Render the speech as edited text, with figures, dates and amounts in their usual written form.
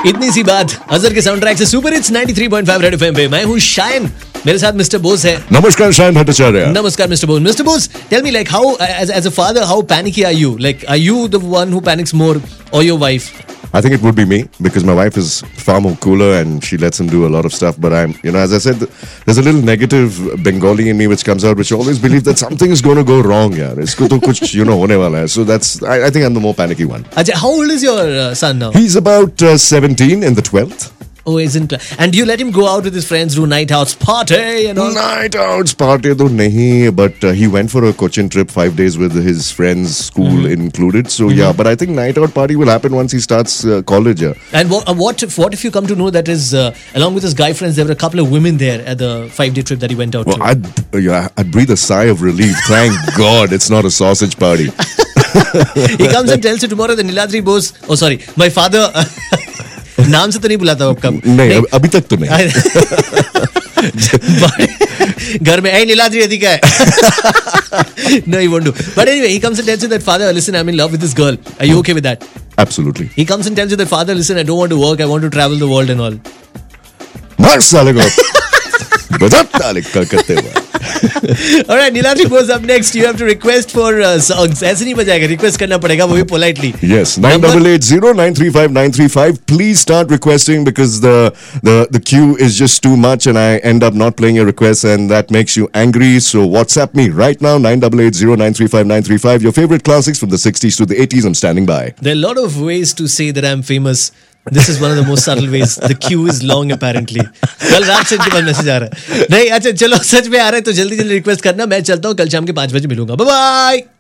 इतनी सी बात अजहर के साउंड ट्रैक से सुपर हिट्स 93.5 रेड एफएम पे मैं हूँ शायन, मेरे साथ मिस्टर बोस है. नमस्कार शायन भट्टाचार्य. नमस्कार mister Bose. Mister Bose, tell me like how as a father how panicky are you? Like are you the one who panics more or your wife? I think it would be me because my wife is far more cooler and she lets him do a lot of stuff. But I'm, as I said, there's a little negative Bengali in me which comes out, which always believes that something is going to go wrong. Yeah, isko to kuch, hone wala hai. So I think I'm the more panicky one. Ajay, how old is your son now? He's about 17 in the 12th. Oh, isn't and do you let him go out with his friends, do night outs, party and all? Night outs, party to nahi, but he went for a Cochin trip 5 days with his friends, school included. So yeah, but I think night out party will happen once he starts college. Yeah. And what if you come to know that is along with his guy friends, there were a couple of women there at the 5-day trip that he went out to? I'd breathe a sigh of relief. Thank God it's not a sausage party. He comes and tells you tomorrow the Niladri Bose. Oh, sorry, my father. नाम से तो नहीं बुलाता आपका? नहीं, अभी तक तो नहीं. घर में नीलाद्री अधिका है. No, he won't do. But anyway, he comes and tells you that father, listen, I'm in love with this girl. Are you okay with that? Absolutely. He comes and tells you that father, listen, I don't want to work. I want to travel the world and all. मार साले को. बजात ताले करते हुए. All right, Niladri Bose up next. You have to request for songs. ऐसे नहीं बजाएगा, request करना पड़ेगा, वो भी politely. Yes, 9880935935. Please start requesting because the queue is just too much and I end up not playing your requests and that makes you angry. So WhatsApp me right now 9880935935. Your favorite classics from the 60s to the 80s. I'm standing by. There are a lot of ways to say that I'm famous. This is one of the most subtle ways. The queue is long apparently. कल रात से इनके पास message आ रहा है. नहीं, अच्छा चलो सच में आ रहा है तो जल्दी जल्दी रिक्वेस्ट करना. मैं चलता हूँ, कल शाम के 5 बजे मिलूंगा. Bye bye.